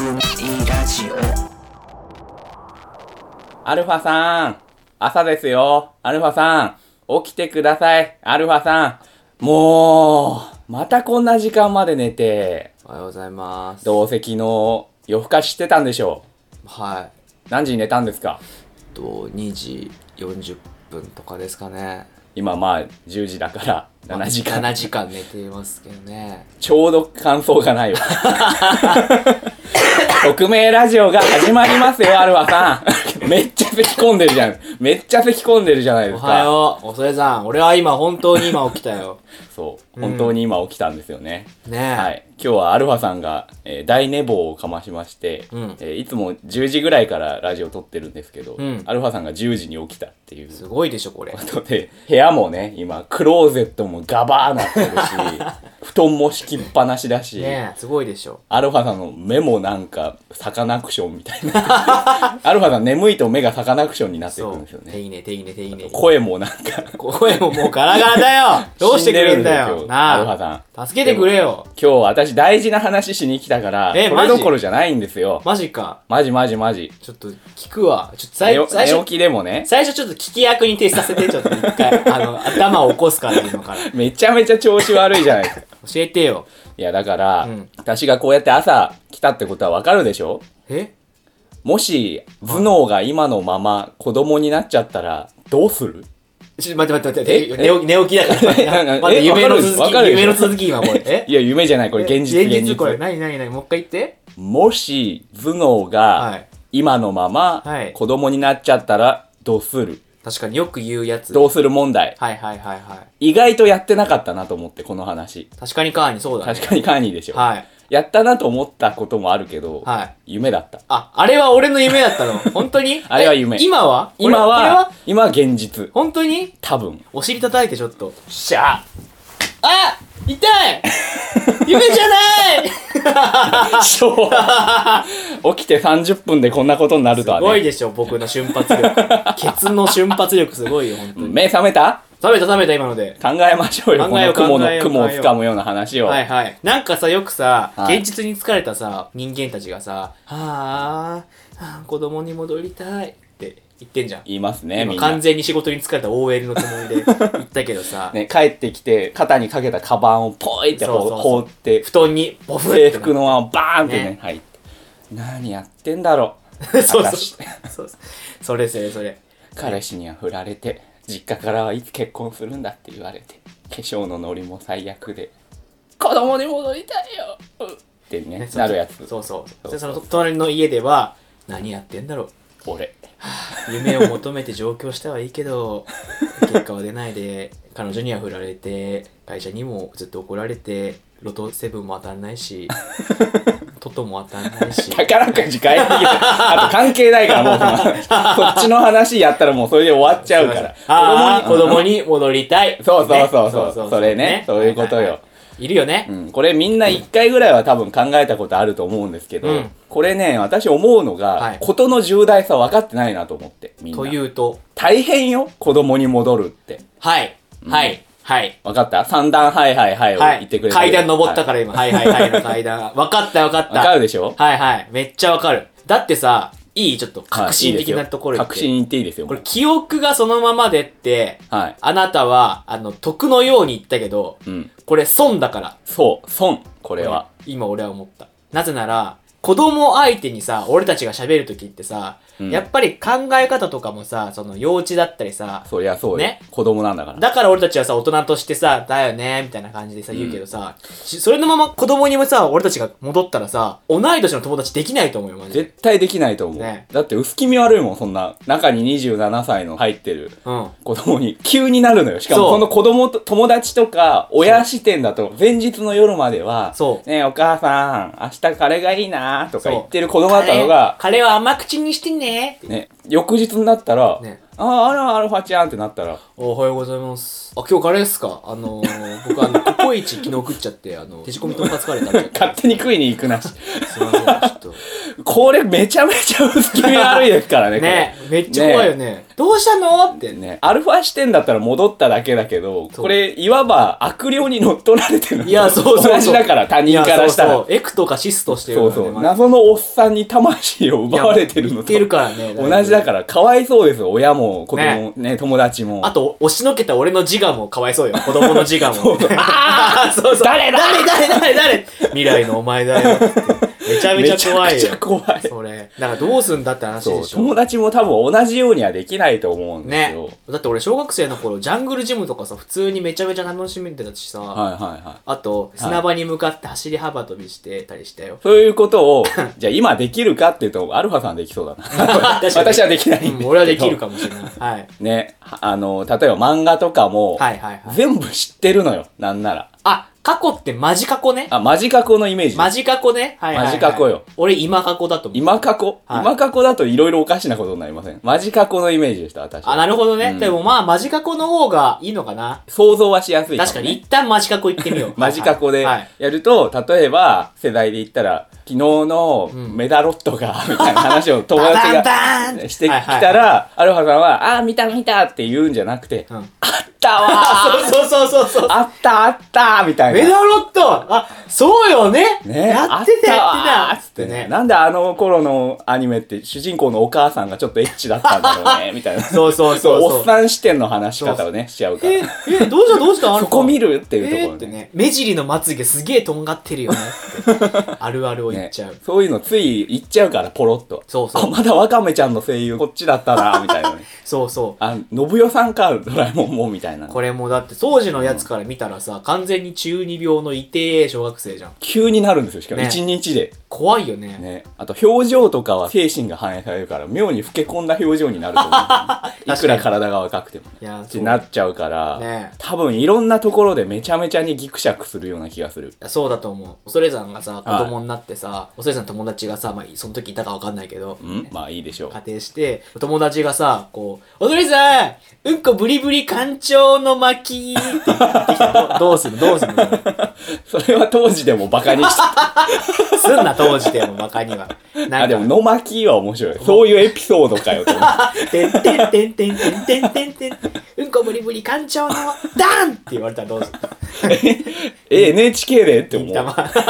ラジアルファさん、朝ですよ。アルファさん、起きてください。アルファさん、もう、またこんな時間まで寝て。 おはようございます。 どうせ昨日、夜更かししてたんでしょはう。何時に寝たんですか？ 2時40分とかですかね。 今まあ10時だから7時間。 7時間寝ていますけどね。 ちょうど感想がないわ。匿名ラジオが始まりますよ、アルファさん。めっちゃ咳込んでるじゃん。めっちゃ咳込んでるじゃないですか。 おはよう、おそれさん。俺は本当に今起きたよ。 そう、本当に今起きたんですよね。 ねえ。 はい。今日はアルファさんが、大寝坊をかましまして、いつも10時ぐらいからラジオ撮ってるんですけど、アルファさんが10時に起きたっていう。 すごいでしょ、これ。 ことで、部屋もね、今、クローゼットもガバーなってるし、布団も敷きっぱなしだし、 ねえ、すごいでしょ。 アルファさんの目もなんか、サカナクションみたいな。アルファさん眠いと目がサカナクションになってくるんですよね。 手稲ね。 声もなんか、 声ももうガラガラだよ。どうしてくれんだよ。なあ。 アルファさん。 助けてくれよ。 今日私大事な話しに来たから、これどころじゃないんですよ。 マジか。 マジ。 ちょっと聞くわ。最初寝起きでもね。 最初ちょっと聞き役に徹させて、ちょっと一回。頭を起こすから今から。 めちゃめちゃ調子悪いじゃないですか。 教えてよ。 いやだから、私がこうやって朝来たってことはわかるでしょ？もし、頭脳が今のまま子供になっちゃったら、どうする？ 待って。寝起きだから。まだ夢の続き今これ。 いや、夢じゃない。これ現実。 これ。何もう一回言って。 もし、頭脳が、今のまま、子供になっちゃったら、どうする？ 確かによく言うやつ。 どうする問題。 はい。 意外とやってなかったなと思って、この話。 確かにカーニーそうだね。 確かにカーニーでしょ。 はい。 やったなと思ったこともあるけど、夢だった。 あれは俺の夢だったの？本当に？ あれは夢。 今は現実。 本当に？ 多分。 お尻叩いてちょっと。 しゃあ！痛い！夢じゃない起きて30分でこんなことになるとはね。 すごいでしょ、僕の瞬発力。ケツの瞬発力すごいよ、本当に。 目覚めた今ので。 考えましょうよ、この雲をつかむような話を。 はい。なんかさ、よくさ、現実に疲れたさ、人間たちがさ、子供に戻りたいって言ってんじゃん。 言いますね、みんな。 完全に仕事に疲れた OL のつもりで言ったけどさ。 ね、帰ってきて、肩にかけたカバンをポイって放って、 布団にボフって。 制服のままバーンってね、入って。何やってんだろう。 そう。それ。 彼氏には振られて、実家からはいつ結婚するんだって言われて、化粧のノリも最悪で、子供に戻りたいよってね、なるやつ。 そう。で、その隣の家では、何やってんだろう。 俺。 夢を求めて上京したはいいけど、結果は出ないで、彼女には振られて、会社にもずっと怒られて、ロト7も当たんないし、トトも当たんないし。 宝くじ買いに行けあと関係ないからもうそっちの話やったらもうそれで終わっちゃうから。 子供に戻りたい。 そう。それね。そういうことよ。 いるよね。 これみんな一回ぐらいは多分考えたことあると思うんですけど、これね、私思うのが、事の重大さ分かってないなと思って、みんな。 というと大変よ、子供に戻るって。 はい。 分かった ?3 段はいを言ってくれた。 階段登ったから今。はいの階段。分かった。 分かるでしょ？ はい。めっちゃ分かる。だってさ、ちょっと革新的なところで。革新言っていいですよ。 これ記憶がそのままでって、あなたは、得のように言ったけど、これ損だから。 そう、損。これは。 今俺は思った。なぜなら、子供相手にさ、俺たちが喋るときってさ、やっぱり考え方とかもさ、その幼稚だったりさ、 そりゃそうよ。ね。子供なんだから。 だから俺たちはさ、大人としてさ、だよねみたいな感じでさ、言うけどさ、それのまま子供にもさ、俺たちが戻ったらさ、同い年の友達できないと思うよ、マジで。 絶対できないと思う。ね。だって薄気味悪いもん、そんな。中に27歳の入ってる子供に急になるのよ。しかもこの子供と、友達とか、親視点だと、前日の夜までは、ねえお母さん、明日カレーがいいなとか言ってる子供だったのが、 カレーは甘口にしてね。 ね。翌日になったら、 あら、アルファちゃんってなったら。 おはようございます。あ、今日カレーっすか？僕ココイチ昨日食っちゃって、手仕込みとんかつカレー食べちゃって。 勝手に食いに行くなし。 すいません、ちょっと。 これめちゃめちゃ薄気味悪いですからね。 ね、めっちゃ怖いよね。どうしたのってね。アルファ視点だったら戻っただけだけど、これ、いわば悪霊に乗っ取られてるの。 いや、そう同じだから、他人からしたら。 そうそう。エクとかシスとしてるからね。 そうそう。謎のおっさんに魂を奪われてるのと。 いるからね。 同じだから、かわいそうですよ。親も、子供、ね、友達も。 あと、押しのけた俺の自我もかわいそうよ。子供の自我も。 ああそうそう。誰未来のお前だよ。めちゃめちゃ怖いよ。 めちゃくちゃ怖い。 それ。だからどうすんだって話でしょ。 友達も多分同じようにはできないと思うんですよ。 ね。だって俺小学生の頃、ジャングルジムとかさ、普通にめちゃめちゃ楽しめてたしさ。 はいはいはい。 あと、砂場に向かって走り幅跳びしてたりしたよ。 そういうことを、じゃあ今できるかっていうと、アルファさんできそうだな。私はできないんで。 俺はできるかもしれない。はい。 ね。例えば漫画とかも、全部知ってるのよ。なんなら。 あ、過去ってマジ過去ね。 あ、マジ過去のイメージ。 マジ過去ね。はいはい、はい。 マジ過去よ。 俺今過去だと思う。 今過去、はい、今過去だといろいろおかしなことになりません。マジ過去のイメージでした、私は。 あ、なるほどね。でもまあ、マジ過去の方がいいのかな。 想像はしやすいかも、ね。 確かに、一旦マジ過去行ってみよう。 マジ過去でやると、例えば、世代で言ったら、昨日のメダロットが、みたいな話を友達がしてきたら、アルファさんは、見たって言うんじゃなくて、あったわーそう。 あったみたいな。 メダロットそうよねねやってたつってね。なんであの頃のアニメって主人公のお母さんがちょっとエッチだったんだろうね、みたいな。 そう。 おっさん視点の話し方をね、しちゃうから。 どうしたそこ見るっていうところってね。目尻のまつげすげえとんがってるよねって。あるあるを言っちゃう。 そういうのつい言っちゃうから、ポロッと。 そう。 あ、まだワカメちゃんの声優こっちだったな、みたいなね。 そう。 信代さんか、ドラえもんも、みたいな。 これもだって当時のやつから見たらさ、完全に中二病のいて小学生じゃん。 急になるんですよ、しかも1日で。 怖いよね。 ね。あと表情とかは精神が反映されるから、妙に老け込んだ表情になると思う。いくら体が若くてもね。ってなっちゃうから、多分いろんなところでめちゃめちゃにギクシャクするような気がする。 そうだと思う。恐山がさ、子供になってさ、恐山の友達がさ、まあ、その時いたかわかんないけど、 まあいいでしょう。 仮定して、友達がさ、こう、恐山うんこブリブリ干潮の巻って言ってきた。どうすんのそれは当時でもバカにしてた。 すんな、当時でもバカには。 でも、の巻きは面白い。そういうエピソードかよと思って。 てんてんてんてんてんてんてんてん。うんこブリブリ干潮のダンって言われたらどうする NHK でって思う。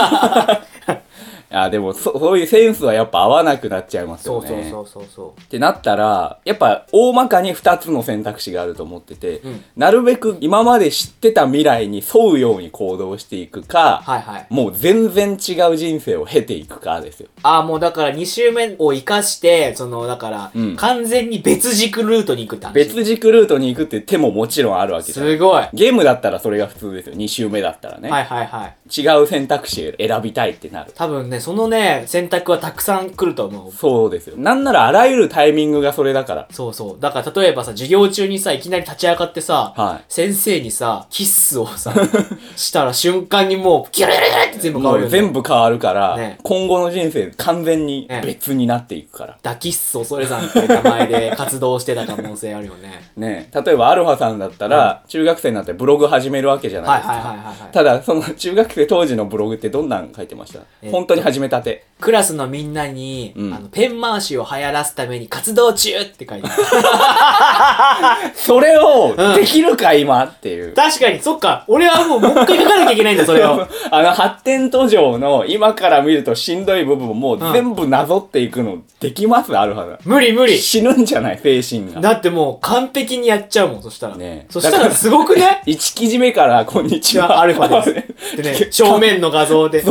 でもそういうセンスはやっぱ合わなくなっちゃいますよね。 そう。 ってなったら、やっぱ大まかに2つの選択肢があると思ってて、なるべく今まで知ってた未来に沿うように行動していくか、もう全然違う人生を経ていくかですよ。 もうだから2周目を生かして、だから、完全に別軸ルートに行くって話。 別軸ルートに行くって手ももちろんあるわけじゃん。 すごい。 ゲームだったらそれが普通ですよ。2周目だったらね。違う選択肢を選びたいってなる。 多分ね、そのね、選択はたくさん来ると思う。 そうですよ。なんならあらゆるタイミングがそれだから。 そう。だから例えばさ、授業中にさ、いきなり立ち上がってさ、先生にさ、キッスをさ、したら瞬間にもう、ギュルギュルギュルって全部変わるよね。 全部変わるから、今後の人生完全に別になっていくから。 ダキッス恐山っていう名前で活動してた可能性あるよね。 ね、例えばアルファさんだったら、中学生になってブログ始めるわけじゃないですか。ただ、その中学生当時のブログってどんなん書いてました？本当に始めたて。 クラスのみんなに、ペン回しを流行らすために活動中って書いてある。 それを、できるか今っていう。 確かに、そっか。俺はもう一回書かなきゃいけないんだ、それを。 発展途上の今から見るとしんどい部分も全部なぞっていくのできます？アルファが。 無理。 死ぬんじゃない？精神が。 だってもう完璧にやっちゃうもん、そしたら。ね。そしたらすごくね。 1記事目からこんにちは。 アルファです。でね、正面の画像で。 そう。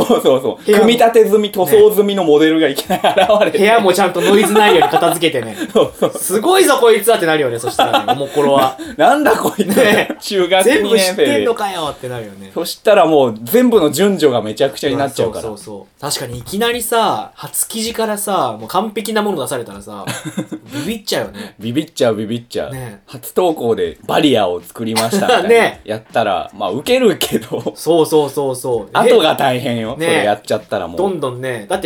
組み立て済み、塗装済みのモデルがいきなり現れて。 部屋もちゃんとノイズないように片付けてね。すごいぞこいつはってなるよね、そしたらね、おもころは。 なんだこいつね。中学2年生で。 全部知ってんのかよってなるよね。 そしたらもう全部の順序がめちゃくちゃになっちゃうから。 そう。確かにいきなりさ、初記事からさ、もう完璧なもの出されたらさ、ビビっちゃうよね。 ビビっちゃう。ね、初投稿でバリアを作りましたみたいな。ね。やったら、まあ受けるけど。 そう。 後が大変よ。それやっちゃったらもう。 どんどんね。だって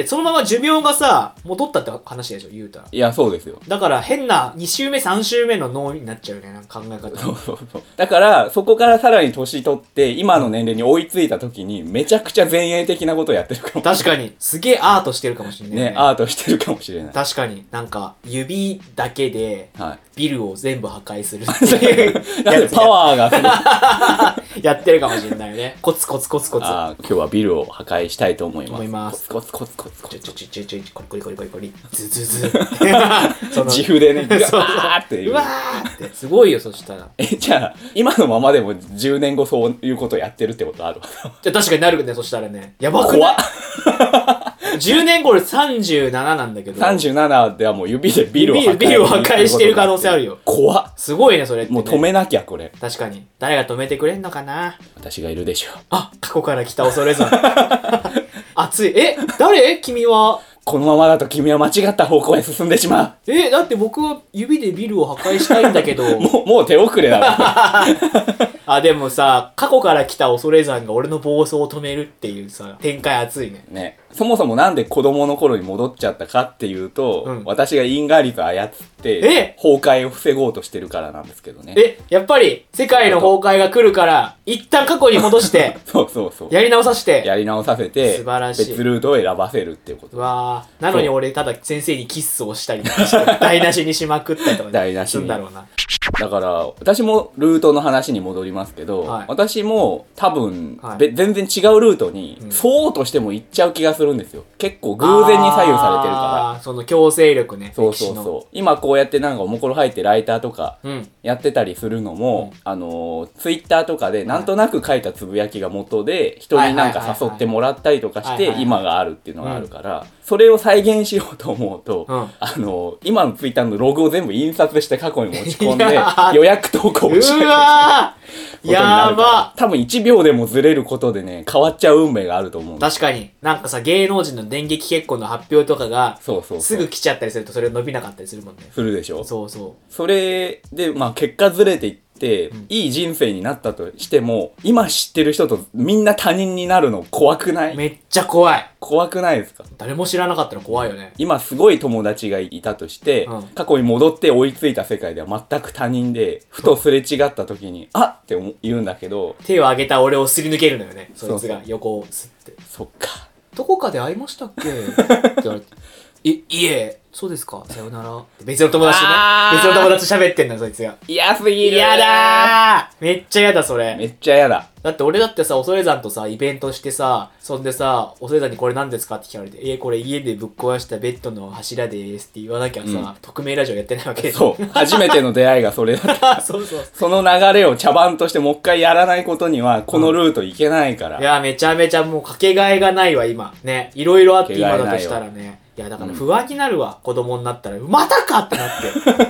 ってそのまま寿命がさ、戻ったって話でしょ、言うたら。 いや、そうですよ。 だから変な2週目、3週目の脳になっちゃうよね、なんか考え方。 そうそうそう。だから、そこからさらに年取って、今の年齢に追いついた時に、めちゃくちゃ前衛的なことをやってるかも。 確かに。すげえアートしてるかもしれないね。アートしてるかもしれない。 確かに。なんか、指だけで、ビルを全部破壊するっていいう。 なんでパワーがすごい。やってるかもしれないよね。コツコツコツコツ。 今日はビルを破壊したいと思います。 コツコツコツコツ。 コリコリ。ズズズ。 自負でね、ガーっていう。 うわーって。すごいよ、そしたら。 じゃあ、今のままでも10年後そういうことをやってるってことあるわ。 じゃあ確かになるね、そしたらね。やばくない？ 怖っ。 10年後俺37なんだけど。 37ではもう指でビルを破壊してる可能性あるよ。 怖っ。 すごいね、それって、ね。 もう止めなきゃ、これ。 確かに。誰が止めてくれんのかな？ 私がいるでしょう。 あ、過去から来た恐れず。熱い。誰？君は。 このままだと君は間違った方向へ進んでしまう。だって僕は指でビルを破壊したいんだけど。 もう手遅れだもん。 あ、でもさ、過去から来た恐山が俺の暴走を止めるっていうさ、展開熱いね。 ね。そもそもなんで子供の頃に戻っちゃったかっていうと、私がインガーリズ操って、崩壊を防ごうとしてるからなんですけどね。 やっぱり、世界の崩壊が来るから、一旦過去に戻して、 そう。 やり直させて、 素晴らしい。別ルートを選ばせるっていうこと。 わー。なのに俺、ただ先生にキッスをしたりとかして、台無しにしまくったりとかするんだろうな。 だから、私もルートの話に戻りますけど、私も多分、全然違うルートに、そうとしても行っちゃう気がするんですよ。結構偶然に左右されてるから。 その強制力ね。 そう。今こうやってなんかおもころ入ってライターとかやってたりするのも、ツイッターとかでなんとなく書いたつぶやきが元で、人になんか誘ってもらったりとかして、今があるっていうのがあるから、それを再現しようと思うと、今のツイッターのログを全部印刷して過去に持ち込んで、予約投稿をしなきゃいけない。やば。多分1秒でもずれることでね、変わっちゃう運命があると思う。 確かに。なんかさ、芸能人の電撃結婚の発表とかが、すぐ来ちゃったりするとそれ伸びなかったりするもんね。 するでしょ。 そう。 それで、結果ずれていって、いい人生になったとしても、今知ってる人とみんな他人になるの怖くない？ めっちゃ怖い。 怖くないですか？ 誰も知らなかったら怖いよね。 今すごい友達がいたとして、過去に戻って追いついた世界では全く他人で、ふとすれ違った時に、あっって言うんだけど、 手を挙げた俺をすり抜けるのよね。そいつが横をすって。 そっか。 どこかで会いましたっけ？って言われて。いえ、そうですか、さよなら。別の友達喋ってんだ、そいつが。 嫌すぎる。 嫌だー。めっちゃ嫌だ、それ。 めっちゃ嫌だ。 だって俺だってさ、恐山とさ、イベントしてさ、そんでさ、恐山にこれ何ですかって聞かれて、これ家でぶっ壊したベッドの柱ですって言わなきゃさ、匿名ラジオやってないわけで。 そう。初めての出会いがそれだった。 そう。 その流れを茶番としてもう一回やらないことには、このルートいけないから。 いや、めちゃめちゃもうかけがえがないわ、今。ね。いろいろあって今だとしたらね。いや、だから不安になるわ、子供になったら。またかってなって。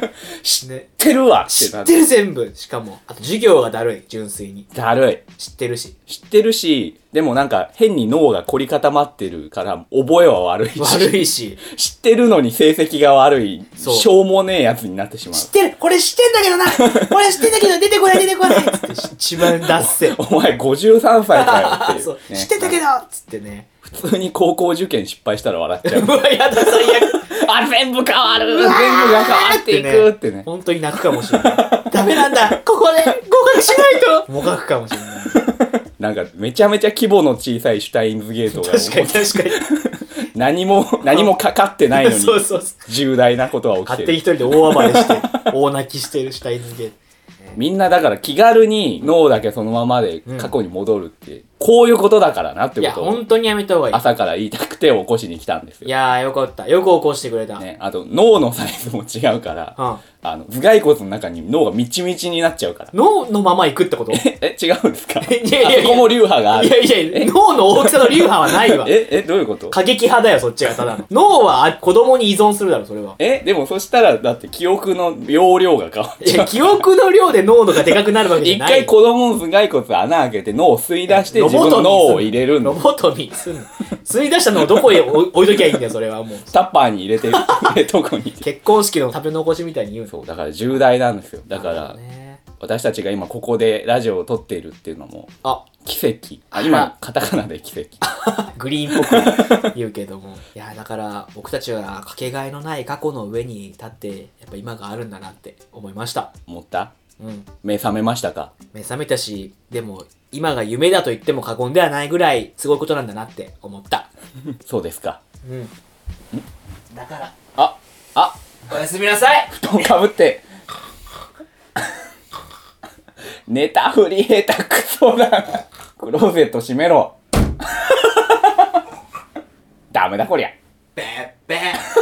知ってるわ知ってる全部。しかも、あと授業がだるい、純粋に。 だるい。 知ってるし、 でもなんか変に脳が凝り固まってるから、覚えは悪いし。知ってるのに成績が悪い、しょうもねえやつになってしまう。 知ってるこれ知ってんだけどなこれ知ってんだけど出てこないつって一番ダッセ。 お前53歳かよっていう。 そう、ね、知ってんだけどつってね。 普通に高校受験失敗したら笑っちゃう。 うわ、やだ、最悪。 全部変わる。全部が変わっていくってね。 本当に泣くかもしれない。ダメなんだ。ここで合格しないと。もがくかもしれない。 なんかめちゃめちゃ規模の小さいシュタインズゲートが。 確かに。 何もかかってないのに。そう重大なことは起きてる。 勝手に一人で大暴れして、大泣きしてるシュタインズゲート。 みんなだから気軽に脳だけそのままで過去に戻るって、こういうことだからなってことを。 いや、本当にやめた方がいい。 朝から言いたくて起こしに来たんですよ。 いやー、よかった。よく起こしてくれた。 ね、あと脳のサイズも違うから、頭蓋骨の中に脳がみちみちになっちゃうから。 脳のまま行くってこと？ 違うんですか？ いやそこも流派がある。 いや、脳の大きさの流派はないわ。 どういうこと？ 過激派だよ、そっちがただの。脳は子供に依存するだろ、それは。 でもそしたら、だって記憶の容量が変わっちゃう。 いや、記憶の量で脳がでかくなるわけじゃない。 一回子供の頭蓋骨穴開けて脳を吸い出して自分の脳を入れるんだ。 ロボトミーすんの。吸い出したのをどこへ置いときゃいいんだよ、それはもう。 タッパーに入れてとこに。 結婚式の食べ残しみたいに言うの。 そう、だから重大なんですよ。だから、 私たちが今ここでラジオを撮っているっていうのも奇跡。今カタカナで奇跡グリーンっぽく言うけどもいやだから僕たちはかけがえのない過去の上に立ってやっぱ今があるんだなって思いました。 思った？ うん。 目覚めましたか？ 目覚めたし、でも今が夢だと言っても過言ではないぐらいすごいことなんだなって思ったそうですか。 うん。だからおやすみなさい。 布団かぶって寝たふり下手くそだクローゼット閉めろダメだこりゃべっべ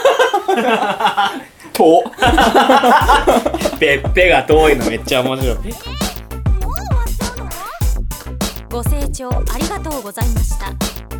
とべっぺが遠いのめっちゃ面白い。 ご清聴ありがとうございました。